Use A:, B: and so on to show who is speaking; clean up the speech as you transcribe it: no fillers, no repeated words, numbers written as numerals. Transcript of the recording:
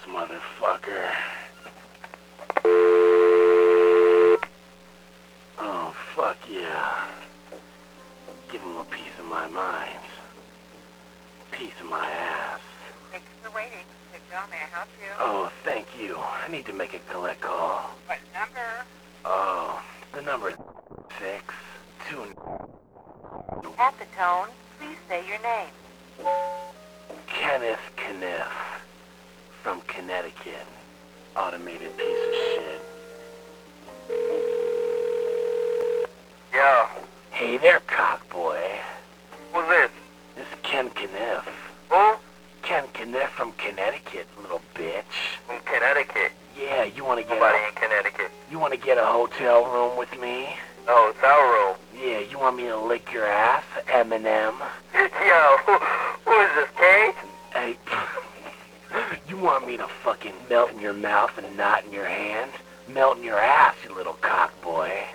A: motherfucker. Oh, fuck yeah. Give him a piece of my mind. Piece of my ass.
B: Thanks for waiting. Big John, may I help you?
A: Oh, thank you. I need to make a collect call.
B: What number?
A: Oh, the number 6-2.
B: At the tone, please say your name.
A: Kenneth Kniff from Connecticut. Automated piece of shit.
C: Yeah.
A: Hey there, cockboy.
C: Who's this?
A: This is Ken Kniff.
C: Who?
A: Ken Kniff from Connecticut, little bitch.
C: From Connecticut.
A: Yeah, you wanna get
C: Nobody in Connecticut.
A: you wanna get a hotel room with me?
C: A hotel room.
A: Yeah, you want me to lick your ass, Eminem?
C: Yo, who is this, Kate?
A: Hey, you want me to fucking melt in your mouth and knot in your hand? Melt in your ass, you little cockboy.